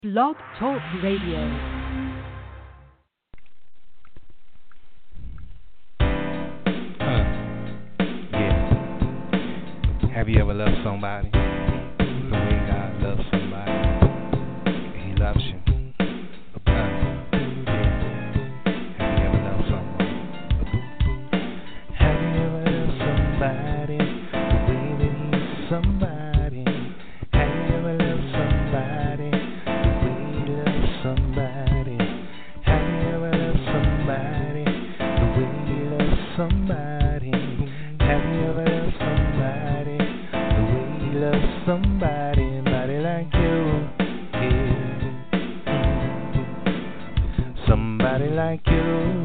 Blog Talk Radio. Yeah. Have you ever loved somebody the way God loves somebody? And He loves you. Yeah. Have you ever loved someone? Have you ever loved somebody the way that He's somebody? Have you ever loved somebody the way He loves somebody? Have you ever loved somebody the way He loves somebody? Have you ever loved somebody the way He loves somebody? Somebody like you, yeah. Somebody like you,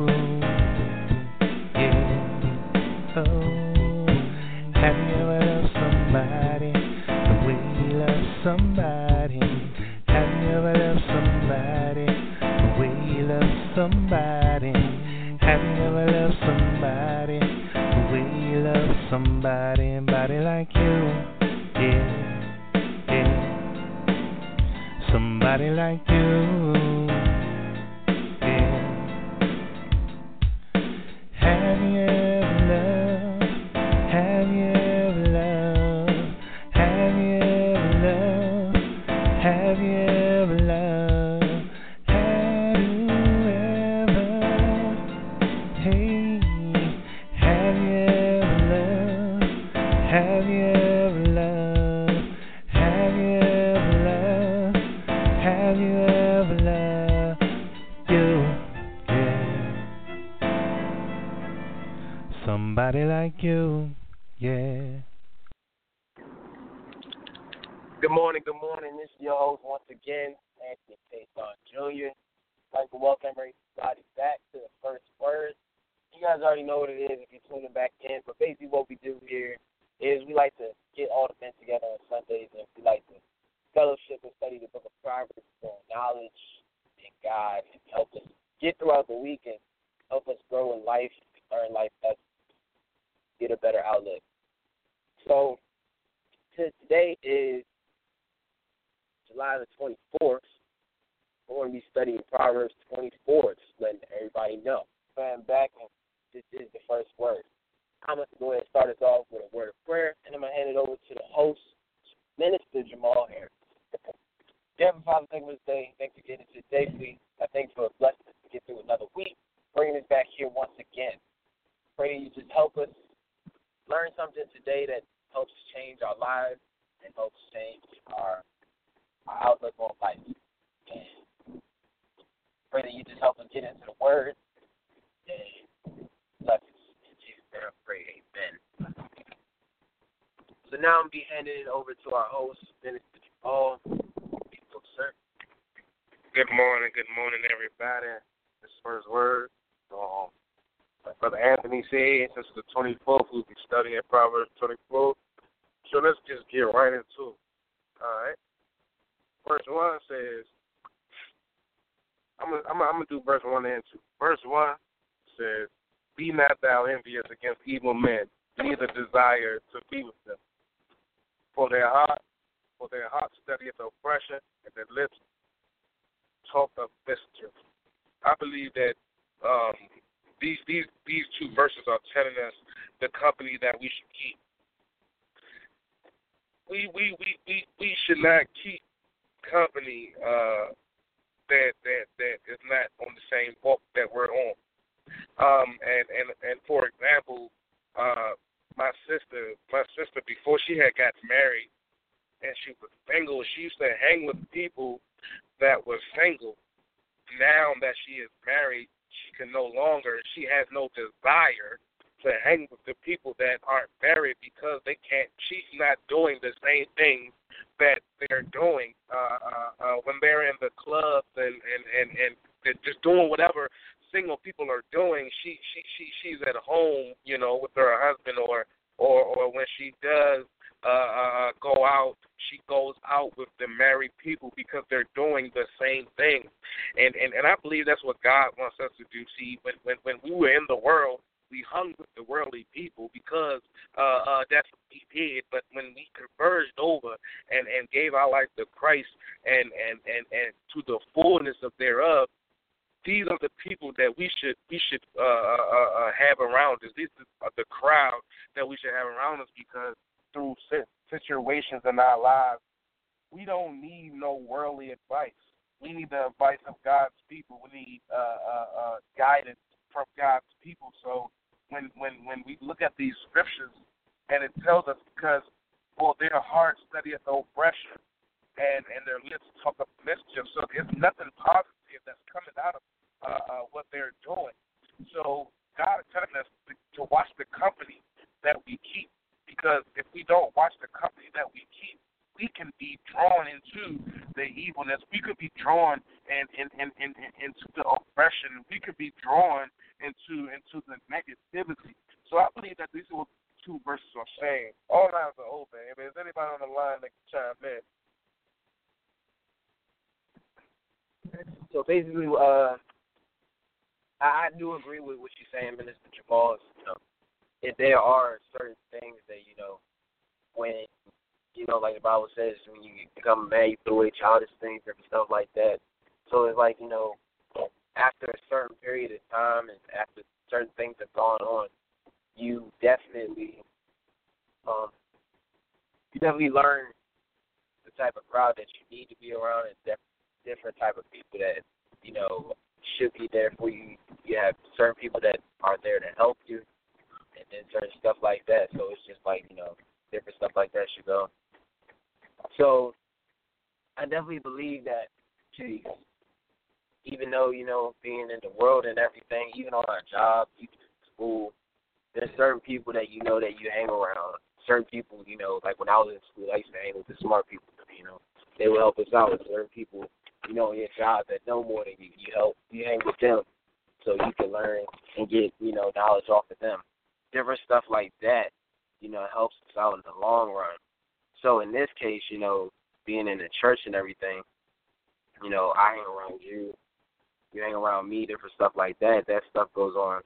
yeah. Oh, have you ever loved somebody the way He loves somebody? Have you ever loved somebody the way He loves somebody? Have you ever loved somebody the way He loves somebody? Somebody like you, yeah, yeah. Somebody like you, yeah. Have you ever loved? Have you ever loved? Have you ever loved? Have you ever loved? Have you ever? Hey, have you ever loved? Have you ever loved? Have you ever loved? Have you ever loved you? Yeah. Somebody like you, yeah. Good morning. This is your host once again, Anthony Payson Jr. I'd like to welcome everybody back to the first word. You guys already know what it is if you're tuning back in, but basically what we do here is we like to get all the men together on Sundays, and we like to fellowship and study the book of Proverbs for knowledge and God and help us get throughout the week and help us grow in life, learn life lessons, get a better outlook. So today is July the 24th. We're going to be studying Proverbs 24, just letting everybody know. I'm back, and this is the first word. I'm going to go ahead and start us off with a word of prayer, and I'm going to hand it over to the host, Minister Jamal Harris. Heavenly Father, thank you for this day. Thank you for getting to safely. I thank you for blessing us to get through another week, bringing us back here once again. Pray that you just help us learn something today that helps change our lives and helps change our outlook on life. And pray that you just help us get into the Word and bless us. In Jesus' name I pray, amen. So now I'm be handing it over to our host, Minister Jamal. Sir. Good morning, everybody. This first word. Like Brother Anthony said, since the 24th, we'll be studying Proverbs 24. So let's just get right into it. All right. Verse 1 says, I'm gonna do verse 1 and 2. Verse 1 says, be not thou envious against evil men, neither desire to be with them. For their heart studieth oppression, and their lips talk of mischief. I believe that these two verses are telling us the company that we should keep. We should not keep company that is not on the same walk that we're on. And for example, my sister before she had got married and she was single, she used to hang with people that were single. Now that she is married, she has no desire to hang with the people that aren't married because she's not doing the same thing that they're doing when they're in the clubs and just doing whatever single people are doing. She's at home, with her husband, or when she does go out, she goes out with the married people because they're doing the same thing. And I believe that's what God wants us to do. See, when we were in the world, we hung with the worldly people because that's what we did. But when we converged over and gave our life to Christ and to the fullness of thereof, these are the people that we should have around us. These are the crowd that we should have around us, because through situations in our lives, we don't need no worldly advice. We need the advice of God's people. We need guidance from God's people. So when we look at these scriptures, and it tells us, because for their heart studieth oppression, and their lips talk of mischief. So there's nothing positive that's coming out of what they're doing. So God is telling us to watch the company that we keep, because if we don't watch the company that we keep, we can be drawn into the evilness. We could be drawn into the oppression. We could be drawn into the negativity. So I believe that these are what two verses are saying. All lines are open. If there's anybody on the line that can chime in. So basically, I do agree with what you're saying, Minister Jamal. You know, if there are certain things that, you know, when, you know, like the Bible says, when you become a man, you throw away childish things and stuff like that. So it's like, you know, after a certain period of time and after certain things have gone on, you definitely learn the type of crowd that you need to be around, and different type of people that, you know, should be there for you. You have certain people that are there to help you, and then certain stuff like that. So it's just like, you know, different stuff like that should go. So I definitely believe that, even though, you know, being in the world and everything, even on our job, even in school, there's certain people that you know that you hang around. Certain people, you know, like when I was in school, I used to hang with the smart people, you know. They would help us out. With certain people, you know, in your job that know more than you. You hang with them so you can learn and get, you know, knowledge off of them. Different stuff like that, you know, helps us out in the long run. So in this case, you know, being in the church and everything, you know, I hang around you. You hang around me, different stuff like that. That stuff goes on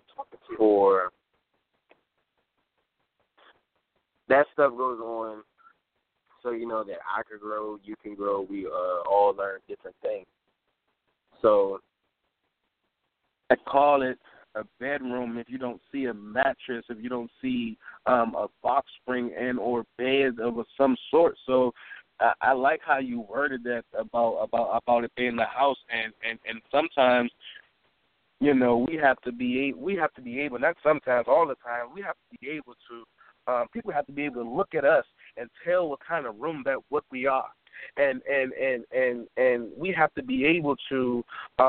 so, you know, that I could grow, you can grow, we all learn different things. So I call it a bedroom if you don't see a mattress, if you don't see a box spring and or bed of some sort. So I like how you worded that about it being the house, and sometimes, you know, we have to be able, not sometimes, all the time, we have to be able to, people have to be able to look at us and tell what kind of room that what we are, and we have to be able to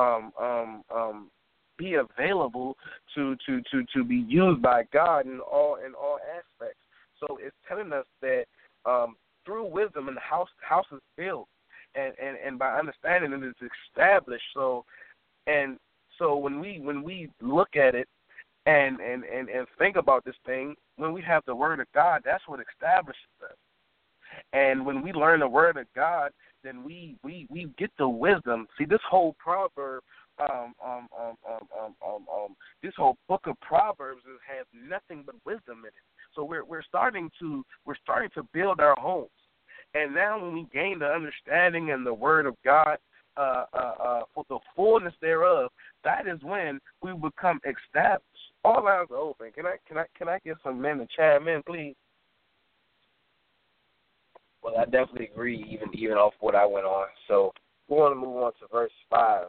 be available to be used by God in all aspects. So it's telling us that through wisdom, and the house is built, and by understanding it is established. So when we look at it and think about this thing, when we have the Word of God, that's what establishes us. And when we learn the Word of God, then we get the wisdom. See, this whole proverb, this whole book of Proverbs has nothing but wisdom in it. So we're starting to build our homes, and now when we gain the understanding and the Word of God for the fullness thereof, that is when we become established. All lines are open. Can I get some men to chime in, please? Well, I definitely agree, even off what I went on. So we want to move on to verse 5.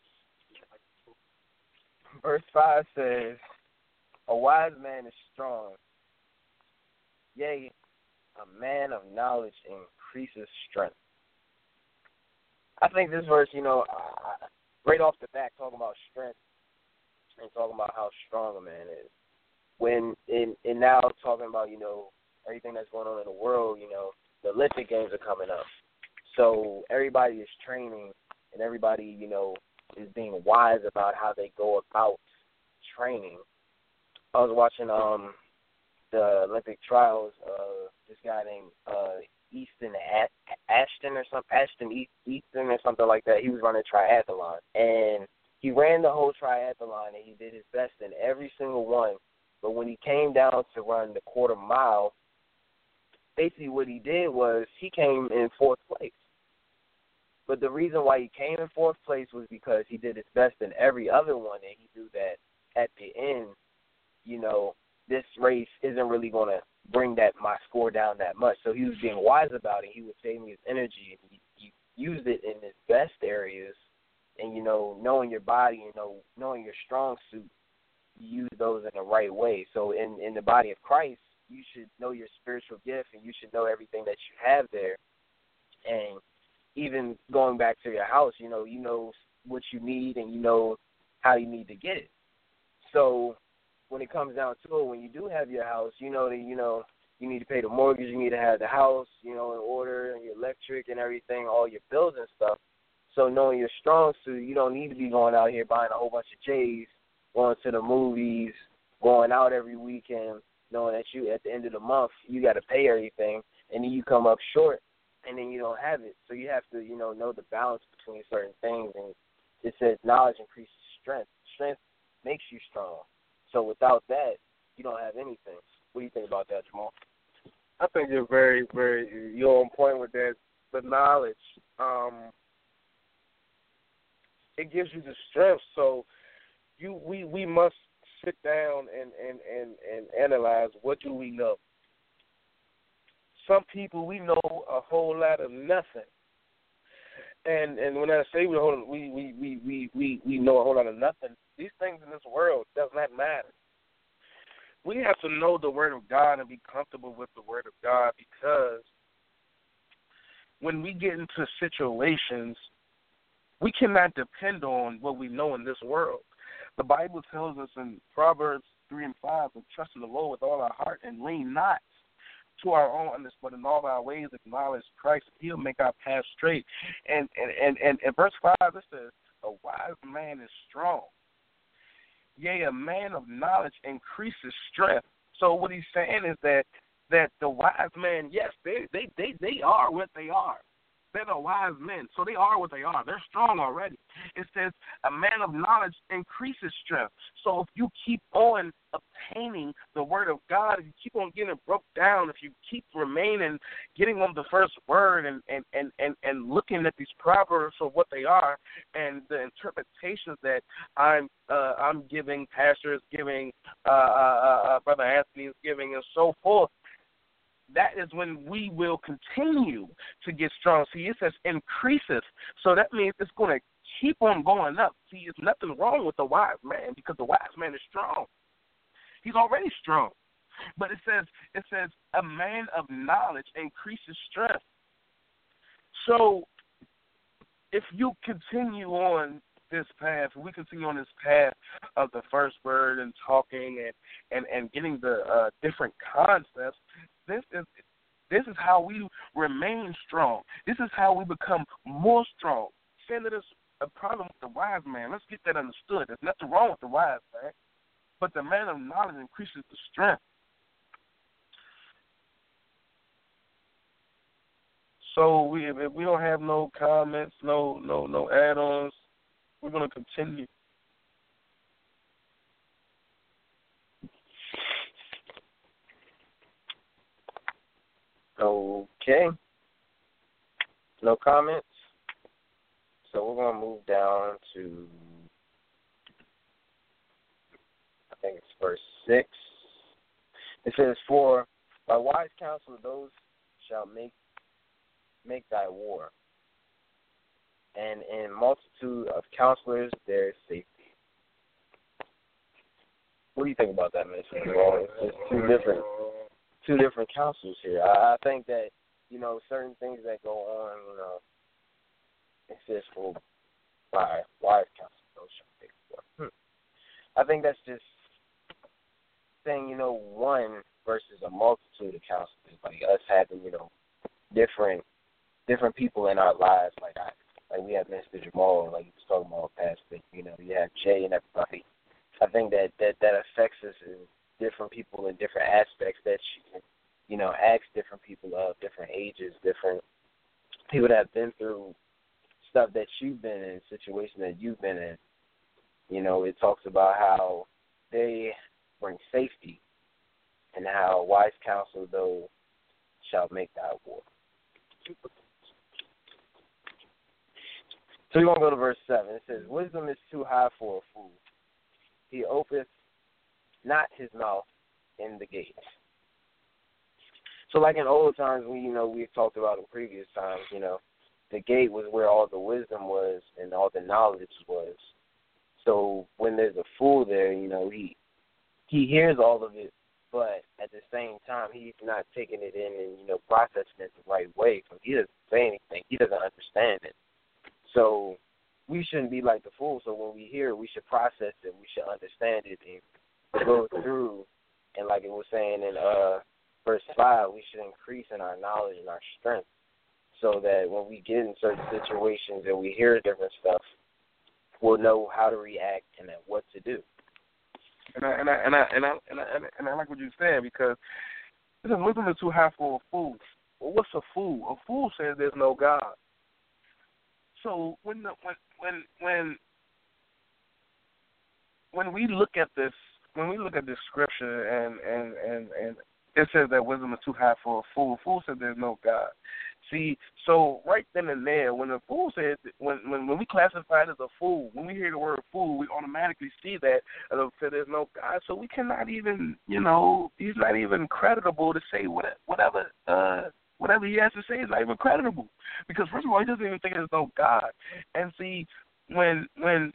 Verse 5 says, "A wise man is strong. Yea, a man of knowledge increases strength." I think this verse, you know, right off the bat, talking about strength and talking about how strong a man is. When and now talking about, you know, everything that's going on in the world, you know, the Olympic Games are coming up. So everybody is training, and everybody, you know, is being wise about how they go about training. I was watching the Olympic trials. This guy named Easton Ashton or something like that. He was running triathlon, and he ran the whole triathlon, and he did his best in every single one. But when he came down to run the quarter mile, basically what he did was he came in fourth place. But the reason why he came in fourth place was because he did his best in every other one, and he knew that at the end, this race isn't really going to bring my score down that much. So he was being wise about it. He was saving his energy, and he used it in his best areas. And, knowing your body, knowing your strong suit, you use those in the right way. So in the body of Christ, you should know your spiritual gift, and you should know everything that you have there. And even going back to your house, you know what you need, and you know how you need to get it. So when it comes down to it, when you do have your house, you know that, you need to pay the mortgage, you need to have the house, in order, and your electric and everything, all your bills and stuff. So knowing your strong suit, you don't need to be going out here buying a whole bunch of J's, going to the movies, going out every weekend, knowing that you, at the end of the month, you got to pay everything, and then you come up short, and then you don't have it. So you have to, know the balance between certain things. And it says knowledge increases strength. Strength makes you strong. So without that, you don't have anything. What do you think about that, Jamal? I think you're very, very, you're on point with that. The knowledge, it gives you the strength. So we must sit down and analyze, what do we know? Some people, we know a whole lot of nothing. And when I say we know a whole lot of nothing, these things in this world does not matter. We have to know the Word of God and be comfortable with the Word of God, because when we get into situations, we cannot depend on what we know in this world. The Bible tells us in Proverbs 3:5 to trust in the Lord with all our heart and lean not to our own understanding, but in all our ways acknowledge Christ. He'll make our path straight. And verse 5, it says, a wise man is strong. Yea, a man of knowledge increases strength. So what he's saying is that the wise man, yes, they are what they are. They're the wise men, so they are what they are. They're strong already. It says a man of knowledge increases strength. So if you keep on obtaining the Word of God, if you keep on getting it broke down, if you keep remaining, getting on the first word and looking at these proverbs for what they are, and the interpretations that I'm giving, Pastor is giving, Brother Anthony is giving, and so forth, that is when we will continue to get strong. See, it says increases. So that means it's going to keep on going up. See, there's nothing wrong with the wise man, because the wise man is strong. He's already strong. But it says a man of knowledge increases strength. So if you continue on this path, we continue on this path of the first word and talking and getting the different concepts, this is how we remain strong. This is how we become more strong. Saying that there's a problem with the wise man, let's get that understood. There's nothing wrong with the wise man, but the man of knowledge increases the strength. So if we don't have no comments, no add-ons, we're going to continue. Okay. No comments? So we're going to move down to, I think it's verse 6. It says, for by wise counsel those shall make thy war, and in multitude of counselors there is safety. What do you think about that, Mr. It's just two different counsels here. I think that, certain things that go on, it says for by wise counsel those shall make war. I think that's just saying, one versus a multitude of counselors, like us having, different people in our lives, like we have Mr. Jamal, like you was talking about past, but you have Jay and everybody. I think that affects us in different people in different aspects that you can, ask different people of different ages, different people that have been through stuff that you've been in, situations that you've been in. It talks about how they bring safety, and how wise counsel though shall make thy war. So we're going to go to verse 7. It says, wisdom is too high for a fool. He openeth not his mouth in the gate. So like in old times, we've talked about in previous times, the gate was where all the wisdom was and all the knowledge was. So when there's a fool there, he hears all of it, but at the same time, he's not taking it in and, processing it the right way. So he doesn't say anything. He doesn't understand it. So we shouldn't be like the fool. So when we hear it, we should process it. We should understand it and go through. And like it was saying in verse 5, we should increase in our knowledge and our strength so that when we get in certain situations and we hear different stuff, we'll know how to react and what to do. And I like what you're saying, because wisdom is too high for a fool. Well, what's a fool? A fool says there's no God. So when we look at this scripture and it says that wisdom is too high for a fool. A fool says there's no God. See, so right then and there, when a fool says, when we classify it as a fool, when we hear the word fool, we automatically see that there's no God. So we cannot even, he's not even creditable to say whatever he has to say is not even creditable, because first of all, he doesn't even think there's no God. And see, when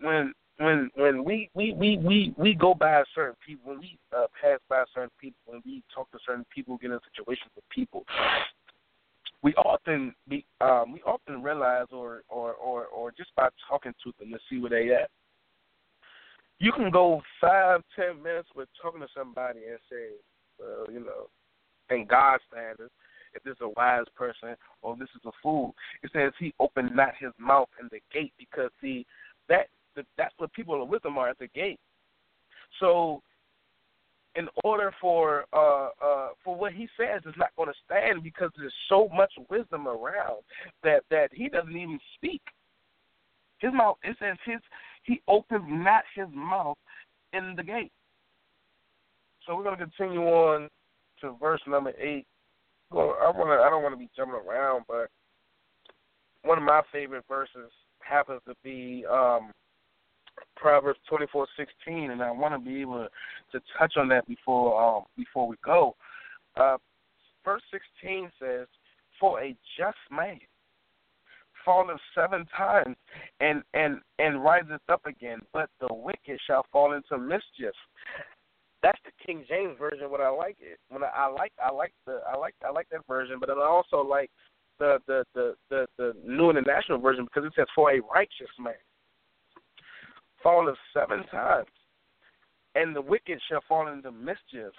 we go by certain people, when we pass by certain people, when we talk to certain people, get in situations with people, we often realize, or just by talking to them to see where they at. You can go 5-10 minutes with talking to somebody and say, well, in God's standards, if this is a wise person or this is a fool, it says he opened not his mouth in the gate, because see that's what people of wisdom are, at the gate. So in order for what he says is not going to stand, because there's so much wisdom around that he doesn't even speak. His mouth, it says he opens not his mouth in the gate. So we're going to continue on to verse number 8. I don't want to be jumping around, but one of my favorite verses happens to be Proverbs 24:16, and I want to be able to touch on that before we go. Verse 16 says, "For a just man falleth 7 times and riseth up again, but the wicked shall fall into mischief." That's the King James version. What I like it. When I like that version, but I also like the New International Version, because it says, "For a righteous man falleth 7 times, and the wicked shall fall into mischief."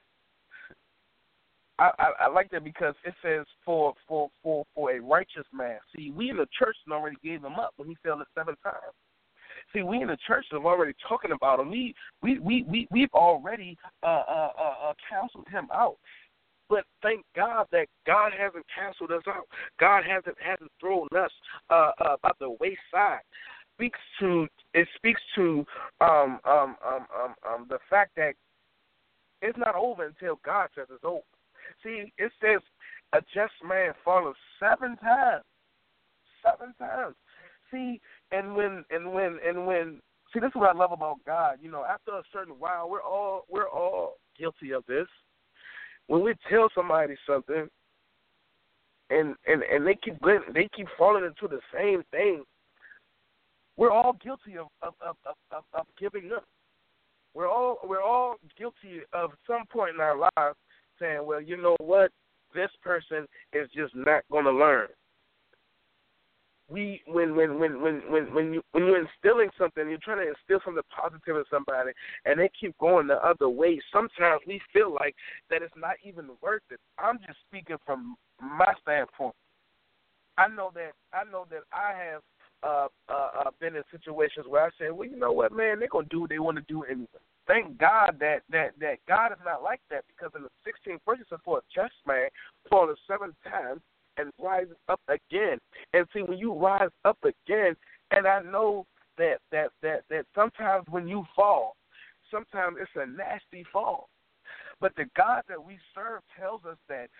I like that because it says for a righteous man. See, we in the church already gave him up when he fell 7 times. See, we in the church have already talking about him. We've already counseled him out. But thank God that God hasn't canceled us out. God hasn't thrown us by the wayside. It speaks to the fact that it's not over until God says it's over. See, it says a just man falleth 7 times. 7 times. See, and when see, this is what I love about God. After a certain while, we're all guilty of this. When we tell somebody something, and they keep falling into the same thing, we're all guilty of giving up. We're all guilty of some point in our lives saying, well, you know what, this person is just not going to learn. When you're instilling something, you're trying to instill something positive in somebody, and they keep going the other way, sometimes we feel like that it's not even worth it. I'm just speaking from my standpoint. I know that I have been in situations where I say, well, you know what, man, they're gonna do what they want to do anyway. Thank God that God is not like that, because in the 16th verse it says, "For a just man falleth 7 times and rises up again." And see, when you rise up again, and I know that sometimes when you fall, sometimes it's a nasty fall. But the God that we serve tells us that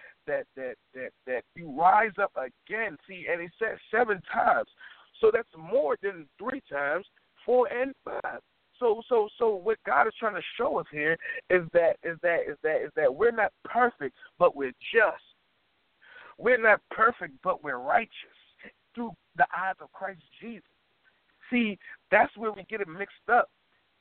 you rise up again. See, and he said 7 times. So that's more than 3 times, 4 and 5. So what God is trying to show us here is that we're not perfect, but we're just. We're not perfect, but we're righteous through the eyes of Christ Jesus. See, that's where we get it mixed up.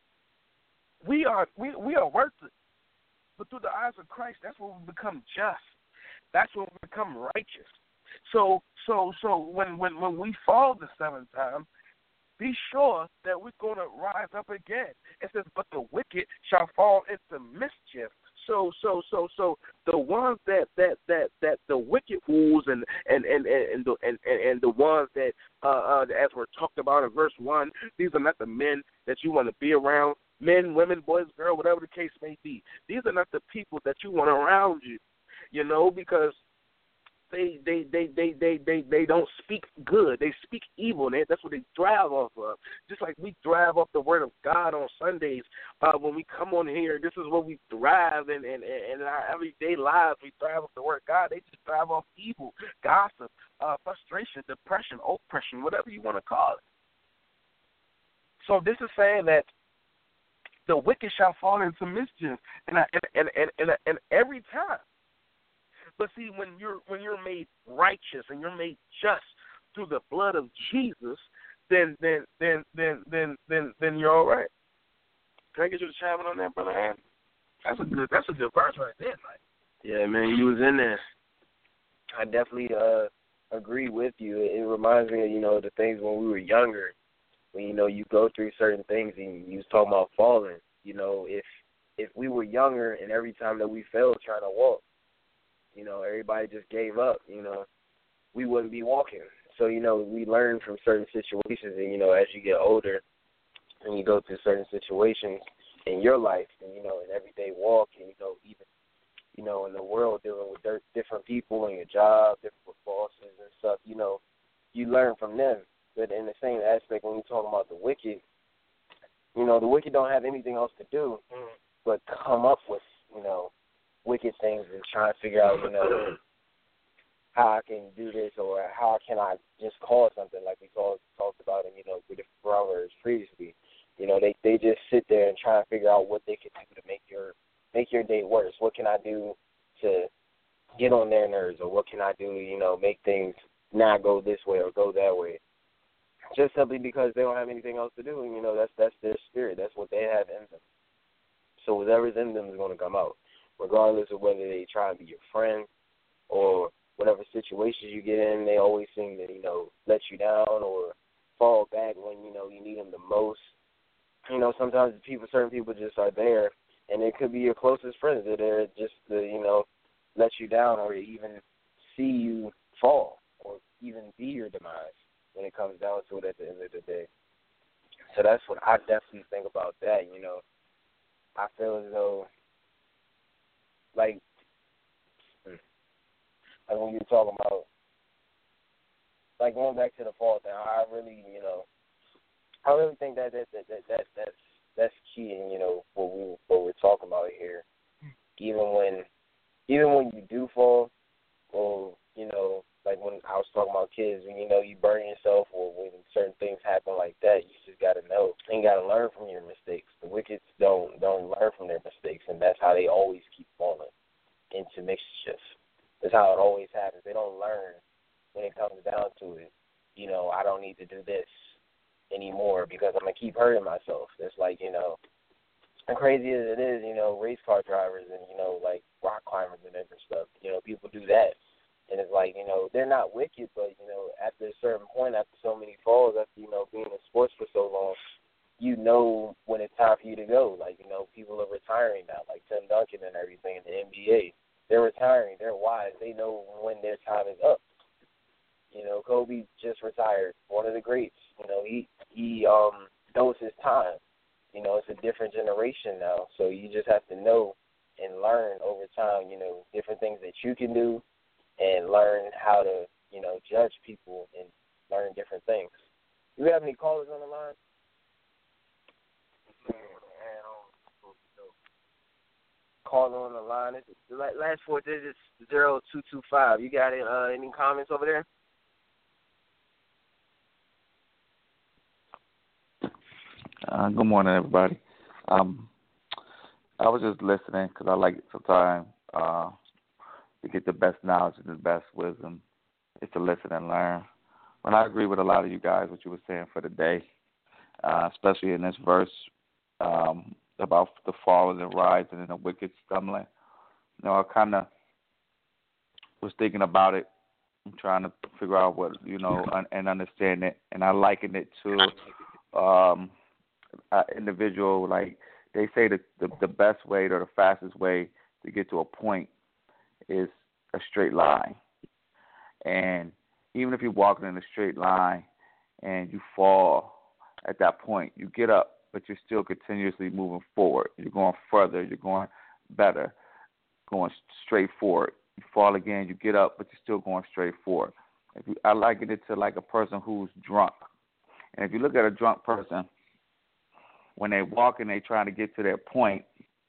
We are worthless, but through the eyes of Christ, that's when we become just. That's when we become righteous. So when we fall the 7th time, be sure that we're going to rise up again. It says, but the wicked shall fall into mischief. So the ones that the wicked fools and the ones that as we're talked about in verse 1, these are not the men that you want to be around. Men, women, boys, girls, whatever the case may be. These are not the people that you want around you, because they don't speak good. They speak evil. That's what they drive off of. Just like we drive off the word of God on Sundays. When we come on here, this is what we thrive in our everyday lives. We thrive off the word of God. They just drive off evil, gossip, frustration, depression, oppression, whatever you want to call it. So this is saying that the wicked shall fall into mischief, and every time. But see, when you're made righteous and you're made just through the blood of Jesus, then you're all right. Can I get you to chime in on that, Brother Ann? That's a good verse right there, Mike. Yeah, man, you was in there. I definitely agree with you. It reminds me of, the things when we were younger, when, you go through certain things and you was talking about falling. If we were younger and every time that we failed trying to walk, everybody just gave up, we wouldn't be walking. So, we learn from certain situations and, as you get older and you go through certain situations in your life and, in everyday walk and, even, in the world dealing with different people in your job, different bosses and stuff, you learn from them. But in the same aspect, when you're talking about the wicked, the wicked don't have anything else to do but come up with, wicked things and try to figure out, how I can do this or how can I just cause something like we talked about in, with the Proverbs previously. They just sit there and try to figure out what they can do to make your day worse. What can I do to get on their nerves, or what can I do, make things not go this way or go that way. Just simply because they don't have anything else to do, and that's their spirit. That's what they have in them. So whatever's in them is going to come out, regardless of whether they try and be your friend or whatever situations you get in. They always seem to, let you down or fall back when, you need them the most. Sometimes certain people just are there, and it could be your closest friends that are just to, let you down or even see you fall or even be your demise when it comes down to it at the end of the day. So that's what I definitely think about that, I feel as though, like when you're talking about, like going back to the fall thing, I really think that's key in, what we're talking about here. Even when you do fall, or, like when I was talking about kids, when, you burn yourself or when certain things happen like that, you just got to know and got to learn from your mistakes. The wicked don't learn from their mistakes, and that's how they always keep falling into mischief. That's how it always happens. They don't learn when it comes down to it. I don't need to do this anymore because I'm going to keep hurting myself. It's like, and crazy as it is, race car drivers and, like rock climbers and different stuff, people do that. And it's like, they're not wicked, but, after a certain point, after so many falls, after, being in sports for so long, when it's time for you to go. Like, people are retiring now, like Tim Duncan and everything in the NBA. They're retiring. They're wise. They know when their time is up. Kobe just retired, one of the greats. He knows his time. It's a different generation now, so you just have to know and learn over time, different things that you can do and learn how to, judge people and learn different things. Do we have any callers on the line? caller on the line. It's the last 4 digits 0225. You got it? Any comments over there? Good morning, everybody. I was just listening because I like it sometimes to get the best knowledge and the best wisdom is to listen and learn. And I agree with a lot of you guys, what you were saying for the day, especially in this verse about the falling and rising and the wicked stumbling. You know, I kind of was thinking about it and trying to figure out what, you know, and understand it. And I liken it to individual, like they say the best way or the fastest way to get to a point is a straight line. And even if you're walking in a straight line and you fall at that point, you get up, but you're still continuously moving forward. You're going further, you're going better, going straight forward. You fall again, you get up, but you're still going straight forward. I liken it to like a person who's drunk. And if you look at a drunk person, when they walk and they trying to get to their point,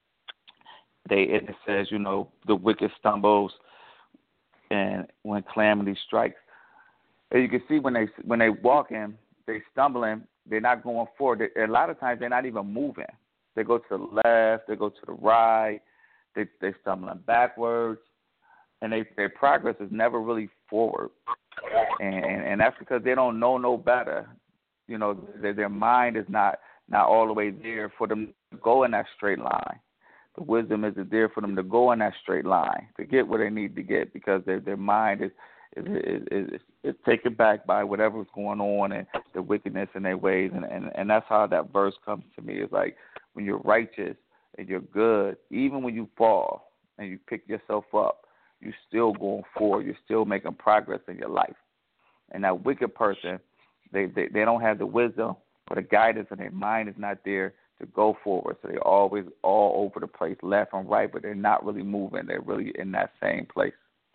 it says, you know, the wicked stumbles and when calamity strikes. And you can see when they walking, they stumbling, they're not going forward. A lot of times they're not even moving. They go to the left, they go to the right, they're stumbling backwards, and their progress is never really forward. And that's because they don't know no better. You know, their mind is not all the way there for them to go in that straight line. The wisdom isn't there for them to go in that straight line to get where they need to get because their mind is taken back by whatever's going on and the wickedness in their ways. And that's how that verse comes to me. It's like when you're righteous and you're good, even when you fall and you pick yourself up, you're still going forward. You're still making progress in your life. And that wicked person, they don't have the wisdom or the guidance, and their mind is not there to go forward. So they're always all over the place, left and right, but they're not really moving. They're really in that same place.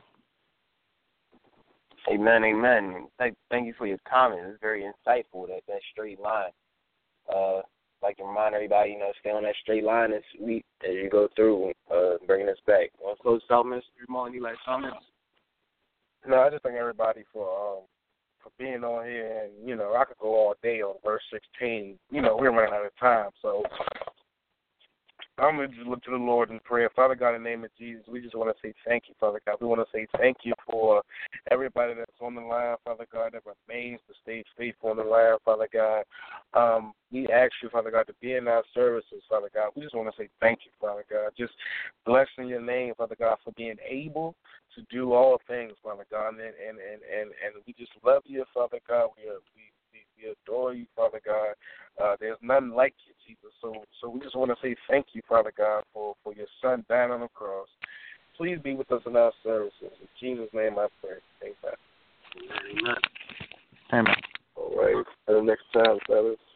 Amen, amen. Thank you for your comment. It's very insightful, that straight line. Like to remind everybody, you know, stay on that straight line this week as you go through, bringing us back. Want to close out, Mr. Jamal? You like comments? No, I just thank everybody for being on here, and, you know, I could go all day on verse 16. You know, we're running out of time, so I'm going to just look to the Lord in prayer. Father God, in the name of Jesus, we just want to say thank you, Father God. We want to say thank you for everybody that's on the line, Father God, that remains to stay faithful on the line, Father God. We ask you, Father God, to be in our services, Father God. We just want to say thank you, Father God. Just blessing your name, Father God, for being able to do all things, Father God. And we just love you, Father God. We adore you, Father God. There's none like you, Jesus. So we just want to say thank you, Father God, for your son dying on the cross. Please be with us in our services. In Jesus' name I pray. Amen. Amen. Amen. All right. Until next time, fellas.